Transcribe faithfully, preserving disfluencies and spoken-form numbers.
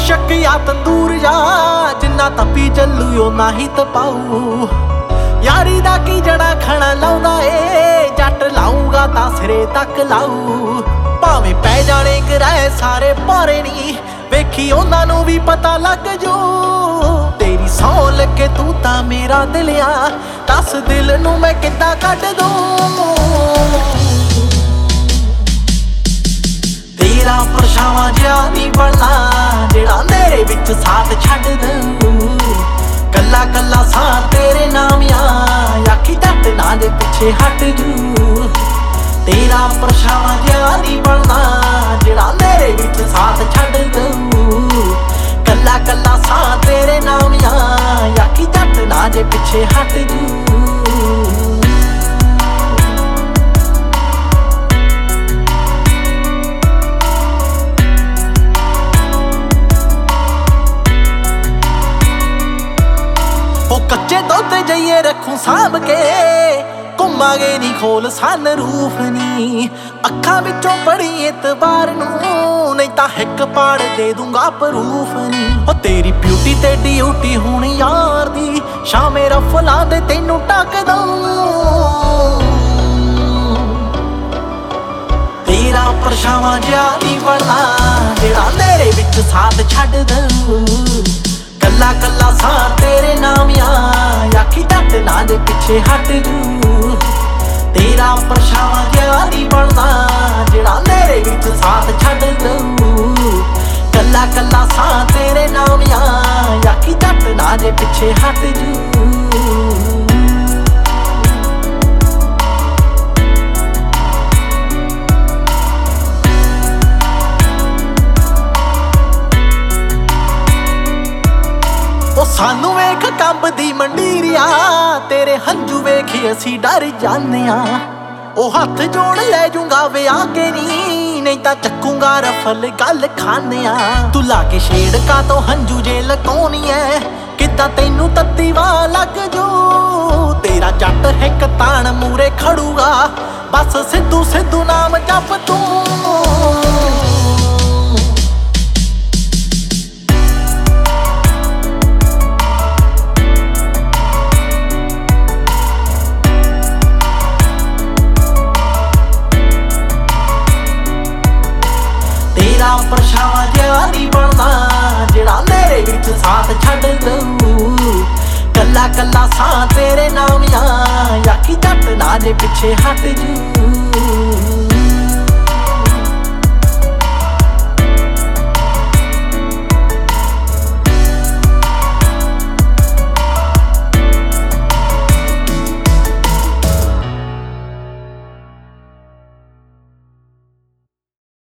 ਸ਼ੱਕਿਆ ਤੰਦੂਰ ਜਾ ਜਿੰਨਾ ਤਪੀ ਚੱਲੂ ਉਹ ਨਾ ਹੀ ਤਪਾਊ। ਯਾਰੀ ਦਾ ਕੀ ਜੜਾ ਖਾਣਾ ਲਾਉਂਦਾ ਏ ਜੱਟ ਲਾਊਗਾ ਤਾਂ ਸਿਰੇ ਤੱਕ ਲਾਊ। ਭਾਵੇਂ ਪੈ ਜਾਣੇ ਗਰਾਏ ਸਾਰੇ ਪਾਰੇ ਨੀ ਵੇਖੀ ਉਹਨਾਂ ਨੂੰ ਵੀ ਪਤਾ ਲੱਗ ਜੂ। ਤੇਰੀ ਸੌ ਲੱਗੇ ਤੂੰ ਤਾਂ ਮੇਰਾ ਦਿਲ ਆ ਦੱਸ ਦਿਲ ਨੂੰ ਮੈਂ ਕਿੱਦਾਂ ਕੱਢ ਦੂੰ। ਤੇਰਾ ਪਰਛਾਵਾਂ ਜਿਹਾ ਨੀ ਬਣਨਾ ਜਿਹੜਾ ਮੇਰੇ ਵਿੱਚ ਸਾਥ ਛੱਡ ਦਊ। ਕੱਲਾ ਕੱਲਾ ਸਾਂ ਤੇਰੇ ਨਾਮ ਆ ਆਖੀ ਜੱਟ ਨਾ ਦੇ ਪਿੱਛੇ ਹਟ ਜੂ। ਤੇਰਾ ਪਰਛਾਵਾਂ ਜਿਹਾ ਨੀ ਬਣਨਾ ਜਿਹੜਾ ਮੇਰੇ ਵਿੱਚ ਸਾਥ ਛੱਡ ਦਊ। ਕੱਲਾ ਕੱਲਾ ਸਾਂ ਤੇਰੇ ਨਾਮ ਆ ਆਖੀ ਜੱਟ ਨਾ ਦੇ ਪਿੱਛੇ ਹਟ ਜੂ। ਕੱਚੇ ਦੁੱਧ ਜਈਏ ਰੱਖੂ ਸਾਂਭ ਕੇ ਘੁੰਮਾਂਗੇ ਨੀ ਖੋਲ ਸਨ ਰੂਫ ਨੀ। ਅੱਖਾਂ ਵਿੱਚੋਂ ਬੜੀ ਇਤਬਾਰ ਨੂੰ ਨਹੀਂ ਤਾਂ ਹਿੱਕ ਪਾੜ ਦੇ ਦੂੰਗਾ ਪ੍ਰੂਫ ਨੀ। ਉਹ ਤੇਰੀ ਬਿਊਟੀ ਤੇ ਡਿਊਟੀ ਹੁਣ ਯਾਰ ਦੀ ਸ਼ਾਮੇ ਰਫਲਾਂ ਦੇ ਤੈਨੂੰ ਟੱਕਦਾ। ਤੇਰਾ ਪਰਛਾਵਾਂ ਜਿਹਾ ਨੀ ਬਣਨਾ ਜਿਹੜਾ ਮੇਰੇ ਵਿੱਚ ਸਾਥ ਛੱਡ ਦਊ। ਕੱਲਾ ਕੱਲਾ ਸਾਂ ਤੇਰੇ ਨਾਮ ਆ ਆਖੀ ਜੱਟ ਨਾ ਦੇ ਪਿੱਛੇ ਹਟ ਜੂ। ਤੇਰਾ ਪਰਛਾਵਾਂ ਜਿਹਾ ਨੀ ਬਣਨਾ ਜਿਹੜਾ ਮੇਰੇ ਵਿੱਚ ਸਾਥ ਛੱਡ ਦਊ। ਕੱਲਾ ਕੱਲਾ ਸਾਂ ਤੇਰੇ ਨਾਮ ਆ ਆਖੀ ਜੱਟ ਨਾ ਦੇ ਪਿੱਛੇ ਹਟ ਜੂ। ਸਾਨੂੰ ਵੇਖ ਕੰਬਦੀ ਮੰਡੀਰਿਆ ਤੇਰੇ ਹੰਝੂ ਵੇਖੀ ਅਸੀਂ ਡਰ ਜਾਂਦੇ ਆ। ਉਹ ਹੱਥ ਜੋੜ ਲੈ ਜੂੰਗਾ ਵਿਆਹ ਕੇ ਨੀ ਨਹੀਂ ਤਾਂ ਚੱਕੂੰਗਾ ਰਫਲ ਗੱਲ ਖਾਨੇ ਆ। ਤੂੰ ਲਾ ਕੇ ਛੇੜਕਾ ਤੋਂ ਹੰਝੂ ਜੇ ਲਕਾਉਣੀ ਐ ਕਿੱਦਾਂ ਤੈਨੂੰ ਤੱਤੀ ਵਾਹ ਲੱਗ ਜੂ। ਤੇਰਾ ਜੱਟ ਹਿੱਕ ਤਾਣ ਮੂਰੇ ਖੜੂਗਾ ਬਸ ਸਿੱਧੂ ਸਿੱਧੂ ਨਾਮ ਜਪ ਤੂੰ। ਤੇਰਾ ਪਰਛਾਵਾਂ ਜਿਹਾ ਨੀ ਬਣਨਾ ਜਿਹੜਾ ਮੇਰੇ ਵਿੱਚ ਸਾਥ ਛੱਡ ਦਊ। ਕੱਲਾ ਕੱਲਾ ਸਾਂ ਤੇਰੇ ਨਾਮ ਆ ਆਖੀ ਜੱਟ ਨਾ ਦੇ ਪਿੱਛੇ ਹਟ ਜੂ।